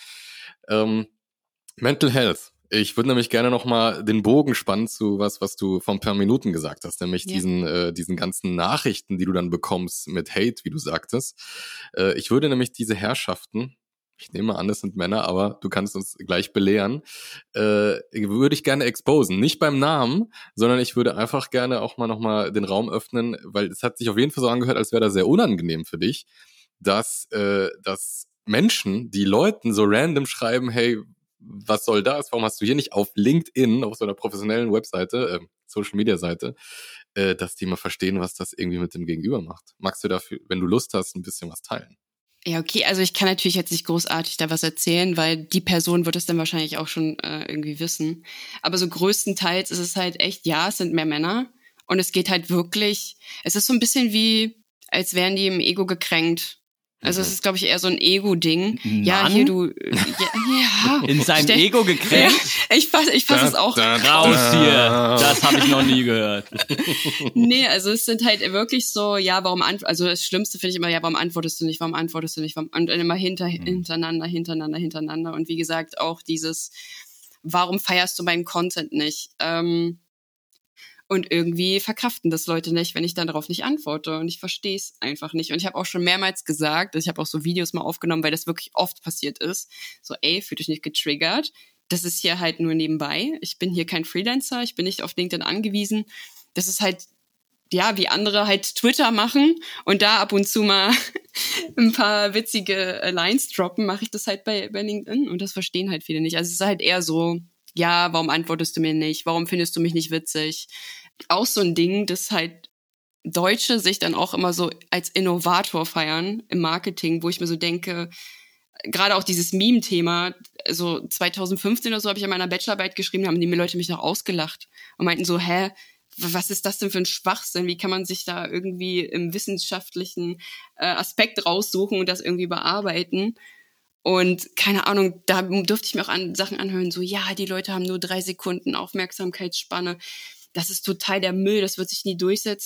Mental Health. Ich würde nämlich gerne nochmal den Bogen spannen zu was du vor ein paar Minuten gesagt hast, nämlich diesen ganzen Nachrichten, die du dann bekommst mit Hate, wie du sagtest. Ich würde nämlich diese Herrschaften, ich nehme an, das sind Männer, aber du kannst uns gleich belehren, würde ich gerne exposen. Nicht beim Namen, sondern ich würde einfach gerne auch mal nochmal den Raum öffnen, weil es hat sich auf jeden Fall so angehört, als wäre das sehr unangenehm für dich, dass Menschen, die Leuten so random schreiben, hey, was soll das? Warum hast du hier nicht auf LinkedIn, auf so einer professionellen Webseite, Social-Media-Seite, dass die mal verstehen, was das irgendwie mit dem Gegenüber macht? Magst du dafür, wenn du Lust hast, ein bisschen was teilen? Ja, okay, also ich kann natürlich jetzt nicht großartig da was erzählen, weil die Person wird es dann wahrscheinlich auch schon irgendwie wissen. Aber so größtenteils ist es halt echt, ja, es sind mehr Männer und es geht halt wirklich, es ist so ein bisschen wie, als wären die im Ego gekränkt. Also es ist, glaube ich, eher so ein Ego-Ding. Mann? Ja, hier du... Ja. In seinem Ego gekränkt? Ja, ich fass es auch. Raus hier! Das habe ich noch nie gehört. Nee, also es sind halt wirklich so, ja, also das Schlimmste finde ich immer, ja, warum antwortest du nicht? Und immer hintereinander. Und wie gesagt, auch dieses, warum feierst du meinen Content nicht? Und irgendwie verkraften das Leute nicht, wenn ich dann darauf nicht antworte. Und ich verstehe es einfach nicht. Und ich habe auch schon mehrmals gesagt, ich habe auch so Videos mal aufgenommen, weil das wirklich oft passiert ist. So, fühlt euch nicht getriggert. Das ist hier halt nur nebenbei. Ich bin hier kein Freelancer. Ich bin nicht auf LinkedIn angewiesen. Das ist halt, ja, wie andere halt Twitter machen und da ab und zu mal ein paar witzige Lines droppen, mache ich das halt bei LinkedIn. Und das verstehen halt viele nicht. Also es ist halt eher so, ja, warum antwortest du mir nicht? Warum findest du mich nicht witzig? Auch so ein Ding, dass halt Deutsche sich dann auch immer so als Innovator feiern im Marketing, wo ich mir so denke, gerade auch dieses Meme-Thema, so 2015 oder so habe ich an meiner Bachelorarbeit geschrieben, da haben die Leute mich noch ausgelacht und meinten so, was ist das denn für ein Schwachsinn? Wie kann man sich da irgendwie im wissenschaftlichen Aspekt raussuchen und das irgendwie bearbeiten? Und keine Ahnung, da durfte ich mir auch Sachen anhören, so, ja, die Leute haben nur 3 Sekunden Aufmerksamkeitsspanne. Das ist total der Müll, das wird sich nie durchsetzen.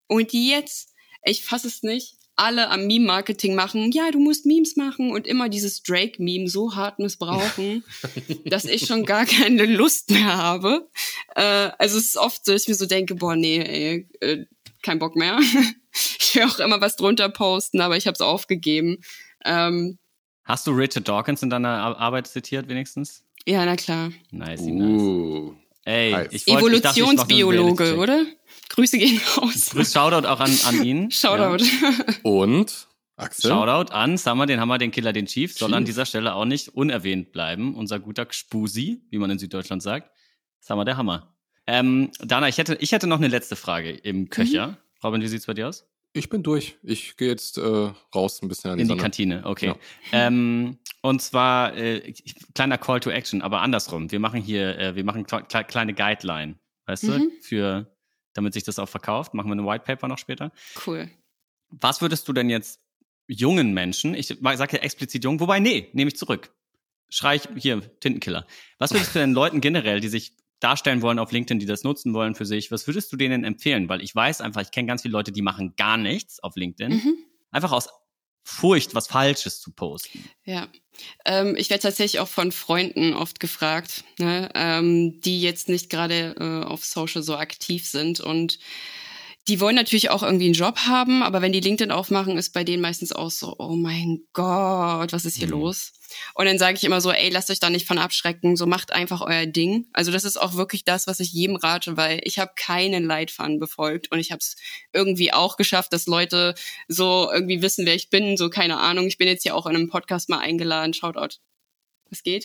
Und jetzt, ich fasse es nicht, alle am Meme-Marketing machen, ja, du musst Memes machen und immer dieses Drake-Meme so hart missbrauchen, dass ich schon gar keine Lust mehr habe. Also es ist oft so, dass ich mir so denke, boah, nee, kein Bock mehr. Ich will auch immer was drunter posten, aber ich habe es aufgegeben. Hast du Richard Dawkins in deiner Arbeit zitiert wenigstens? Ja, na klar. Nice. Ey, Nice. Evolutionsbiologe, oder? Grüße gehen raus. Shoutout auch an ihn. Shoutout. Ja. Und Axel? Shoutout an Summer, den Hammer, den Killer, den Chief. Soll an dieser Stelle auch nicht unerwähnt bleiben. Unser guter Gspusi, wie man in Süddeutschland sagt. Summer, der Hammer. Dana, ich hätte noch eine letzte Frage im Köcher. Robin, wie sieht's bei dir aus? Ich bin durch. Ich gehe jetzt raus ein bisschen an die Sonne. In die Kantine, okay. Ja. Und zwar, kleiner Call to Action, aber andersrum. Wir machen kleine Guideline, weißt du, damit sich das auch verkauft. Machen wir eine White Paper noch später. Cool. Was würdest du denn jetzt jungen Menschen, ich sage ja explizit jung, wobei, nehme ich zurück. Schrei ich hier, Tintenkiller. Was würdest du denn Leuten generell, die sich darstellen wollen auf LinkedIn, die das nutzen wollen für sich, was würdest du denen empfehlen? Weil ich weiß einfach, ich kenne ganz viele Leute, die machen gar nichts auf LinkedIn. Einfach aus Furcht, was Falsches zu posten. Ja, ich werde tatsächlich auch von Freunden oft gefragt, ne, die jetzt nicht gerade auf Social so aktiv sind und die wollen natürlich auch irgendwie einen Job haben, aber wenn die LinkedIn aufmachen, ist bei denen meistens auch so, oh mein Gott, was ist hier los? Und dann sage ich immer so, ey, lasst euch da nicht von abschrecken, so macht einfach euer Ding. Also das ist auch wirklich das, was ich jedem rate, weil ich habe keinen Leitfaden befolgt und ich habe es irgendwie auch geschafft, dass Leute so irgendwie wissen, wer ich bin, so keine Ahnung. Ich bin jetzt hier auch in einem Podcast mal eingeladen, Shoutout, was geht?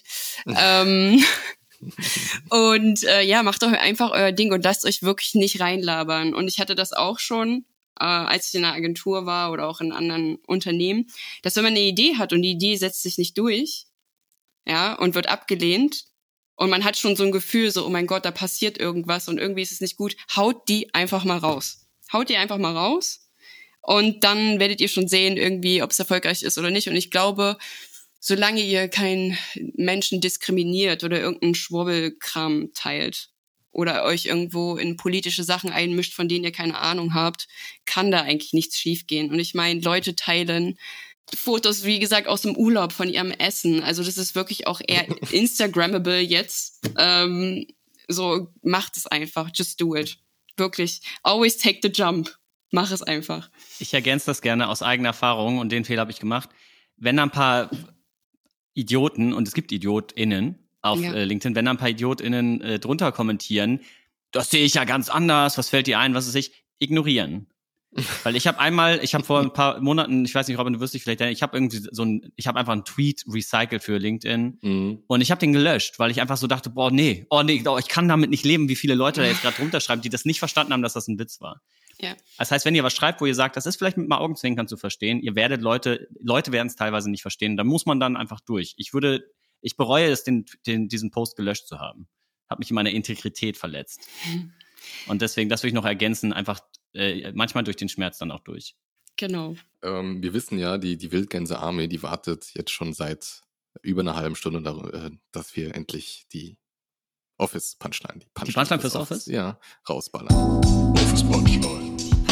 Und macht doch einfach euer Ding und lasst euch wirklich nicht reinlabern. Und ich hatte das auch schon, als ich in einer Agentur war oder auch in anderen Unternehmen, dass wenn man eine Idee hat und die Idee setzt sich nicht durch, ja, und wird abgelehnt und man hat schon so ein Gefühl, so, oh mein Gott, da passiert irgendwas und irgendwie ist es nicht gut, haut die einfach mal raus. Haut die einfach mal raus und dann werdet ihr schon sehen, irgendwie, ob es erfolgreich ist oder nicht. Und ich glaube, solange ihr keinen Menschen diskriminiert oder irgendeinen Schwurbelkram teilt oder euch irgendwo in politische Sachen einmischt, von denen ihr keine Ahnung habt, kann da eigentlich nichts schiefgehen. Und ich meine, Leute teilen Fotos, wie gesagt, aus dem Urlaub von ihrem Essen. Also das ist wirklich auch eher Instagrammable jetzt. So, macht es einfach. Just do it. Wirklich. Always take the jump. Mach es einfach. Ich ergänze das gerne aus eigener Erfahrung und den Fehler habe ich gemacht. Wenn da ein paar Idioten, und es gibt IdiotInnen auf LinkedIn, wenn da ein paar IdiotInnen drunter kommentieren, das sehe ich ja ganz anders, was fällt dir ein, was ist ich, ignorieren. Weil ich habe vor ein paar Monaten, ich weiß nicht, Robin, du wirst dich vielleicht, ich habe einfach einen Tweet recycelt für LinkedIn und ich habe den gelöscht, weil ich einfach so dachte, ich kann damit nicht leben, wie viele Leute da jetzt gerade drunter schreiben, die das nicht verstanden haben, dass das ein Witz war. Ja. Das heißt, wenn ihr was schreibt, wo ihr sagt, das ist vielleicht mit mal Augenzwinkern zu verstehen, ihr werdet Leute werden es teilweise nicht verstehen, da muss man dann einfach durch. Ich bereue es, diesen Post gelöscht zu haben. Hat mich in meiner Integrität verletzt. Und deswegen, das will ich noch ergänzen, einfach manchmal durch den Schmerz dann auch durch. Genau. Wir wissen ja, die Wildgänse-Armee, die wartet jetzt schon seit über einer halben Stunde, dass wir endlich die Office-Punchline, die Punchline fürs Office? Ja, rausballern. Office-Punchline.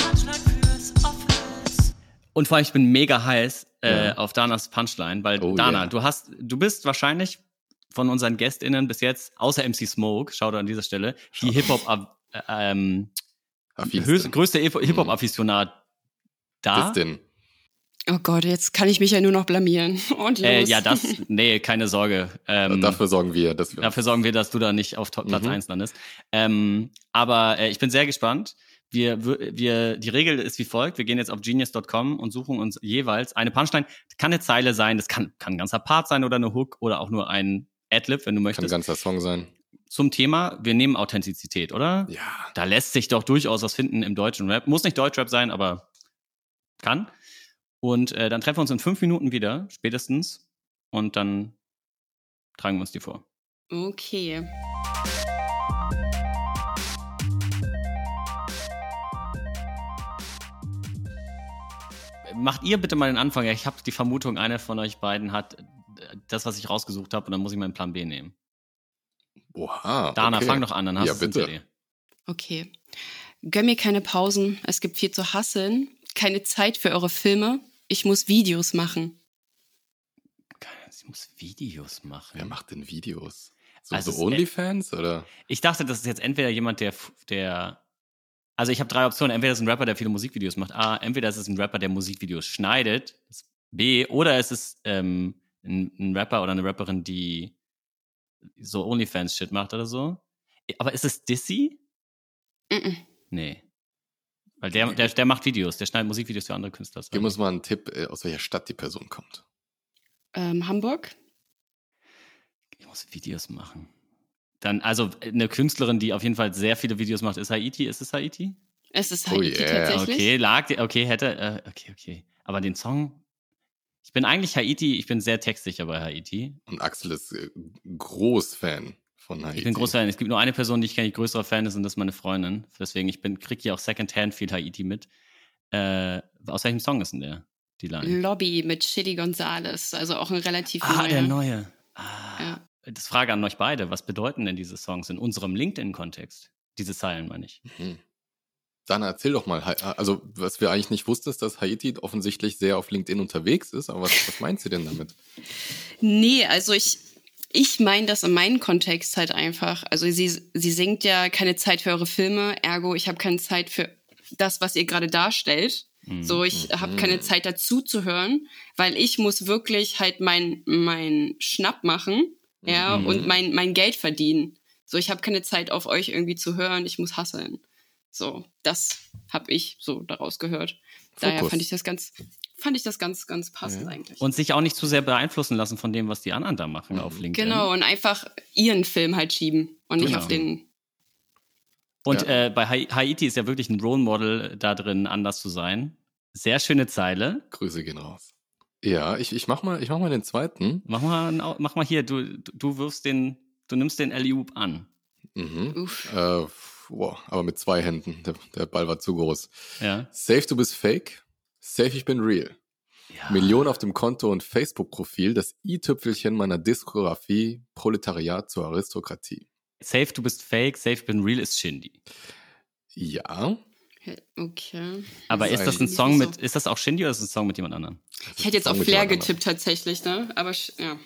Und vor allem, ich bin mega heiß auf Danas Punchline, weil Dana, du bist wahrscheinlich von unseren GästInnen bis jetzt, außer MC Smoke, schau da an dieser Stelle, die Hip-Hop größte Hip-Hop-Afficionat da. Denn? Oh Gott, jetzt kann ich mich ja nur noch blamieren. Und los. Keine Sorge. Dafür sorgen wir, dass du da nicht auf Platz 1 landest. Aber ich bin sehr gespannt. Die Regel ist wie folgt. Wir gehen jetzt auf genius.com und suchen uns jeweils eine Punchline. Das kann eine Zeile sein, das kann ein ganzer Part sein oder eine Hook oder auch nur ein Adlib, wenn du möchtest. Kann ein ganzer Song sein. Zum Thema, wir nehmen Authentizität, oder? Ja. Da lässt sich doch durchaus was finden im deutschen Rap. Muss nicht Deutschrap sein, aber kann. Und dann treffen wir uns in 5 Minuten wieder, spätestens. Und dann tragen wir uns die vor. Okay. Macht ihr bitte mal den Anfang. Ich habe die Vermutung, einer von euch beiden hat das, was ich rausgesucht habe, und dann muss ich meinen Plan B nehmen. Oha. Dana, okay. fang doch an, dann hast du es hinter dir. Okay. Gönn mir keine Pausen, es gibt viel zu hasseln. Keine Zeit für eure Filme, ich muss Videos machen. Sie muss Videos machen. Wer macht denn Videos? Also So OnlyFans, oder? Ich dachte, das ist jetzt entweder jemand, der also ich habe 3 Optionen. Entweder ist es ein Rapper, der viele Musikvideos macht. A, entweder ist es ein Rapper, der Musikvideos schneidet. B, oder es ist ein Rapper oder eine Rapperin, die so OnlyFans-Shit macht oder so. Aber ist es Dizzy? Nee. Weil der macht Videos, der schneidet Musikvideos für andere Künstler. Gib uns mal einen Tipp, aus welcher Stadt die Person kommt. Hamburg? Ich muss Videos machen. Dann, also eine Künstlerin, die auf jeden Fall sehr viele Videos macht, ist Haiti. Ist es Haiti? Es ist Haiti tatsächlich. Okay. Aber den Song, ich bin eigentlich Haiti, ich bin sehr textsicher bei Haiti. Und Axel ist Großfan von Haiti. Ich bin großer Fan. Es gibt nur eine Person, die ich kenne, die größerer Fan ist, und das ist meine Freundin. Deswegen, kriege hier auch Secondhand viel Haiti mit. Aus welchem Song ist denn die Line? Lobby mit Chili Gonzales, also auch ein relativ neuer. Der neue. Ja. Das Frage an euch beide, was bedeuten denn diese Songs in unserem LinkedIn-Kontext? Diese Zeilen, meine ich. Dana, erzähl doch mal. Also, was wir eigentlich nicht wussten, ist, dass Haiti offensichtlich sehr auf LinkedIn unterwegs ist. Aber was meint sie denn damit? Nee, also ich meine das in meinem Kontext halt einfach. Also sie singt ja keine Zeit für eure Filme, ergo ich habe keine Zeit für das, was ihr gerade darstellt. So, ich habe keine Zeit dazu zu hören, weil ich muss wirklich halt mein Schnapp machen, ja, und mein Geld verdienen. So, ich habe keine Zeit auf euch irgendwie zu hören, ich muss hustlen. So, das habe ich so daraus gehört. Daher fand ich das ganz passend eigentlich. Und sich auch nicht zu sehr beeinflussen lassen von dem, was die anderen da machen auf LinkedIn. Genau, und einfach ihren Film halt schieben und nicht auf den. Und bei Haiti ist ja wirklich ein Role Model da drin, anders zu sein. Sehr schöne Zeile. Grüße gehen raus. Ja, ich mach mal den zweiten. Mach mal hier, du nimmst den Alley-Oop an. Aber mit 2 Händen. Der Ball war zu groß. Ja. Safe, du bist fake. Safe, ich bin real. Ja. Millionen auf dem Konto und Facebook-Profil. Das i-Tüpfelchen meiner Diskografie. Proletariat zur Aristokratie. Safe, du bist fake. Safe, ich bin real ist Shindy. Ja. Okay. Aber ist das ein Song ist das auch Shindy oder ist das ein Song mit jemand anderem? Ich hätte jetzt auf Flair getippt tatsächlich, ne? Aber ja.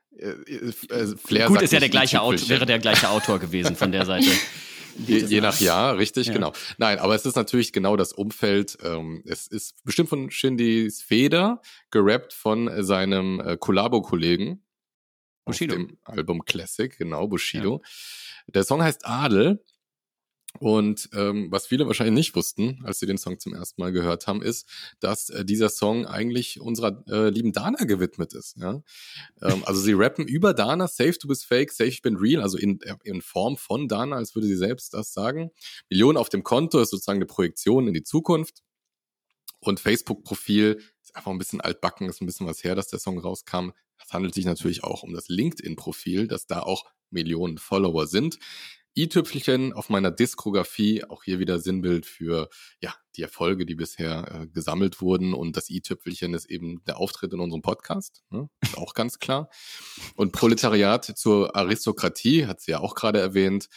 Flair Gut, ist ja der gleiche Autor, wäre der gleiche Autor gewesen von der Seite. Je nach Jahr, richtig, genau. Nein, aber es ist natürlich genau das Umfeld. Es ist bestimmt von Shindys Feder, gerappt von seinem Kollabo-Kollegen Bushido. Auf dem Album Classic, genau, Bushido. Ja. Der Song heißt Adel. Und was viele wahrscheinlich nicht wussten, als sie den Song zum ersten Mal gehört haben, ist, dass dieser Song eigentlich unserer lieben Dana gewidmet ist. Ja? Also sie rappen über Dana, safe, du bist fake, safe, ich bin real, also in Form von Dana, als würde sie selbst das sagen. Millionen auf dem Konto ist sozusagen eine Projektion in die Zukunft. Und Facebook-Profil ist einfach ein bisschen altbacken, ist ein bisschen was her, dass der Song rauskam. Es handelt sich natürlich auch um das LinkedIn-Profil, dass da auch Millionen Follower sind. i-Tüpfelchen auf meiner Diskografie, auch hier wieder Sinnbild für die Erfolge, die bisher gesammelt wurden. Und das i-Tüpfelchen ist eben der Auftritt in unserem Podcast, ne? Ist auch ganz klar. Und Proletariat zur Aristokratie, hat sie ja auch gerade erwähnt,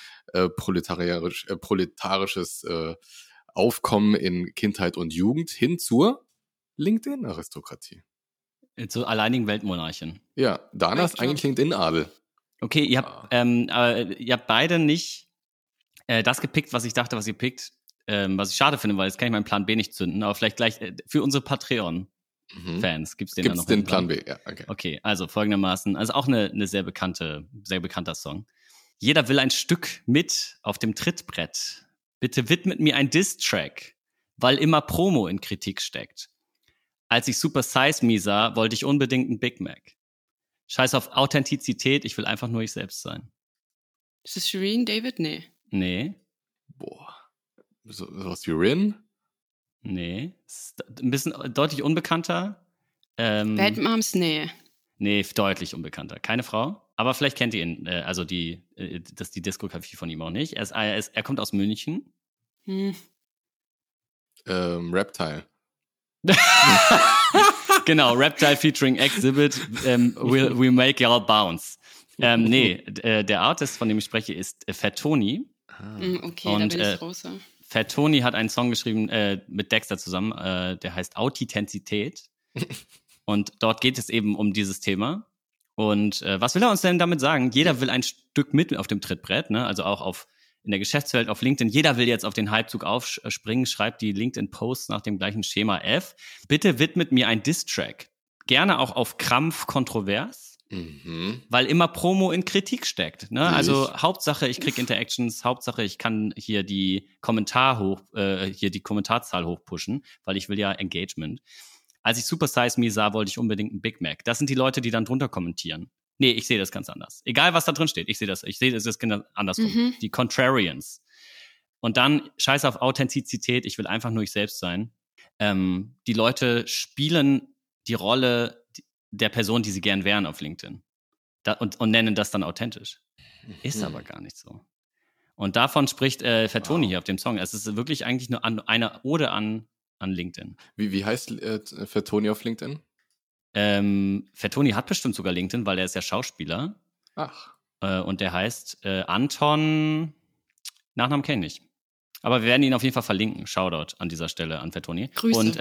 proletarisches Aufkommen in Kindheit und Jugend hin zur LinkedIn-Aristokratie. Zur alleinigen Weltmonarchin. Ja, Dana ist eigentlich LinkedIn-Adel. Okay, ihr habt beide nicht das gepickt, was ich dachte, was ihr pickt, was ich schade finde, weil jetzt kann ich meinen Plan B nicht zünden, aber vielleicht gleich für unsere Patreon-Fans gibt's den noch. Den Plan B, ja, okay. Okay, also folgendermaßen, also auch eine sehr bekannter Song. Jeder will ein Stück mit auf dem Trittbrett. Bitte widmet mir ein Diss-Track, weil immer Promo in Kritik steckt. Als ich Super Size Me sah, wollte ich unbedingt einen Big Mac. Scheiß auf Authentizität, ich will einfach nur ich selbst sein. Ist das Shireen David? Nee. Boah. Was wie Rin? Nee. Ist ein bisschen deutlich unbekannter. Bad Moms? Nee, deutlich unbekannter. Keine Frau, aber vielleicht kennt ihr ihn, also die Diskografie von ihm auch nicht. Er kommt aus München. Reptile. Genau, Reptile featuring Exhibit, We Make Y'all Bounce. Der Artist, von dem ich spreche, ist Fat Tony. Okay, und, da bin ich raus. Fat Tony hat einen Song geschrieben mit Dexter zusammen, der heißt Authentizität. Und dort geht es eben um dieses Thema. Und was will er uns denn damit sagen? Jeder will ein Stück mit auf dem Trittbrett, ne? Also auch in der Geschäftswelt, auf LinkedIn. Jeder will jetzt auf den Hypezug aufspringen, schreibt die LinkedIn-Posts nach dem gleichen Schema F. Bitte widmet mir ein Diss-Track. Gerne auch auf Krampf kontrovers. Weil immer Promo in Kritik steckt. Ne? Also Hauptsache, ich krieg Interactions, Hauptsache, ich kann hier die Kommentarzahl hochpushen, weil ich will ja Engagement. Als ich Super Size Me sah, wollte ich unbedingt einen Big Mac. Das sind die Leute, die dann drunter kommentieren. Nee, ich sehe das ganz anders. Egal, was da drin steht, ich sehe das genau andersrum. Die Contrarians. Und dann scheiß auf Authentizität, ich will einfach nur ich selbst sein. Die Leute spielen die Rolle der Person, die sie gern wären auf LinkedIn. Und nennen das dann authentisch. Ist aber gar nicht so. Und davon spricht Fat Tony hier auf dem Song. Es ist wirklich eigentlich nur eine Ode an LinkedIn. Wie heißt Fat Tony auf LinkedIn? Fat Tony hat bestimmt sogar LinkedIn, weil er ist ja Schauspieler. Ach. Und der heißt Anton, Nachnamen kenne ich. Aber wir werden ihn auf jeden Fall verlinken. Shoutout an dieser Stelle an Fat Tony. Grüße. Und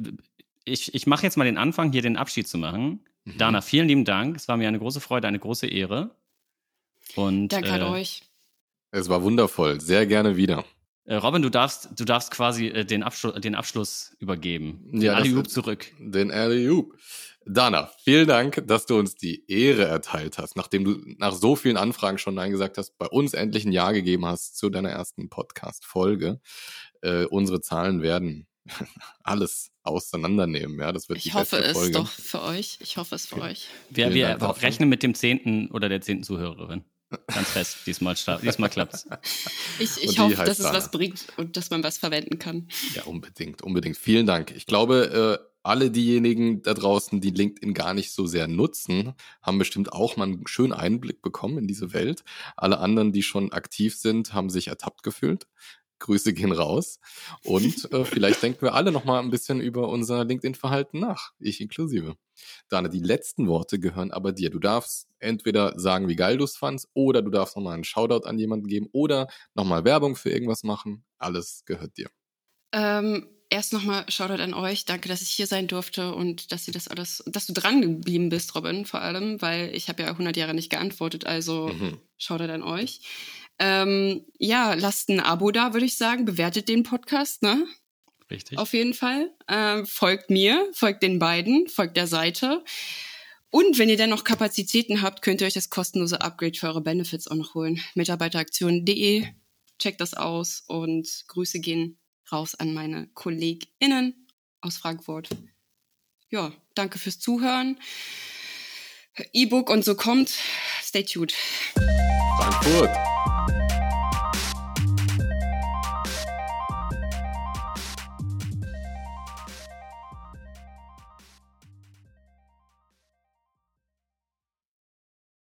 ich mache jetzt mal den Anfang, hier den Abschied zu machen. Dana, vielen lieben Dank. Es war mir eine große Freude, eine große Ehre. Und, Danke an euch. Es war wundervoll. Sehr gerne wieder. Robin, du darfst quasi den Abschluss übergeben. Den Ja, Alley-oop zurück. Den Alley-oop. Dana, vielen Dank, dass du uns die Ehre erteilt hast, nachdem du nach so vielen Anfragen schon Nein gesagt hast, bei uns endlich ein Ja gegeben hast zu deiner ersten Podcast-Folge. Unsere Zahlen werden alles auseinandernehmen. Ja, das wird die beste Folge. Ich hoffe es doch für euch. Ich hoffe es für euch. Wir rechnen mit dem 10. oder der 10. Zuhörerin. Ganz fest. Diesmal klappt's. Ich hoffe, dass es was bringt und dass man was verwenden kann. Ja, unbedingt. Vielen Dank. Ich glaube, alle diejenigen da draußen, die LinkedIn gar nicht so sehr nutzen, haben bestimmt auch mal einen schönen Einblick bekommen in diese Welt. Alle anderen, die schon aktiv sind, haben sich ertappt gefühlt. Grüße gehen raus. Und vielleicht denken wir alle noch mal ein bisschen über unser LinkedIn-Verhalten nach. Ich inklusive. Dana, die letzten Worte gehören aber dir. Du darfst entweder sagen, wie geil du es fandst, oder du darfst nochmal einen Shoutout an jemanden geben oder nochmal Werbung für irgendwas machen. Alles gehört dir. Erst nochmal Shoutout an euch. Danke, dass ich hier sein durfte und dass du dran geblieben bist, Robin, vor allem, weil ich habe ja 100 Jahre nicht geantwortet, also Shoutout an euch. Lasst ein Abo da, würde ich sagen. Bewertet den Podcast, ne? Richtig. Auf jeden Fall. Folgt mir, folgt den beiden, folgt der Seite. Und wenn ihr dann noch Kapazitäten habt, könnt ihr euch das kostenlose Upgrade für eure Benefits auch noch holen. Mitarbeiteraktion.de. Checkt das aus und Grüße gehen raus an meine KollegInnen aus Frankfurt. Ja, danke fürs Zuhören. E-Book und so kommt. Stay tuned. Frankfurt.